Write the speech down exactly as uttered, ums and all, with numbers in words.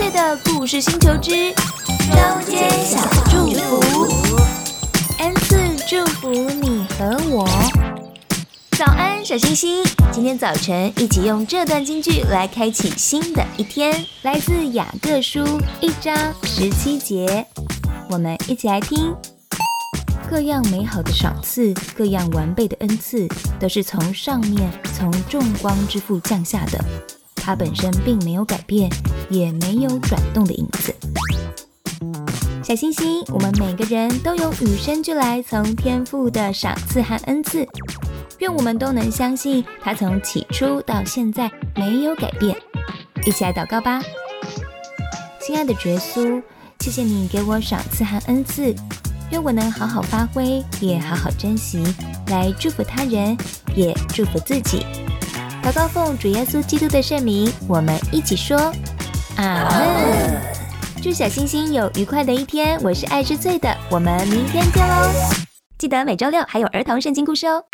岁的故事星球之周间小祝福，恩赐祝福你和我。早安，小星星！今天早晨一起用这段金句来开启新的一天，来自雅各书一章十七节，我们一起来听。各样美好的赏赐，各样完备的恩赐，都是从上面从众光之父降下的，它本身并没有改变，也没有转动的影子。小星星，我们每个人都有与生俱来从天父的赏赐和恩赐，愿我们都能相信他从起初到现在没有改变。一起来祷告吧。亲爱的耶稣，谢谢你给我赏赐和恩赐，愿我能好好发挥，也好好珍惜，来祝福他人，也祝福自己。祷告奉主耶稣基督的圣名，我们一起说阿们。祝小星星有愉快的一天，我是爱之翠的，我们明天见喽！记得每周六还有儿童圣经故事哦。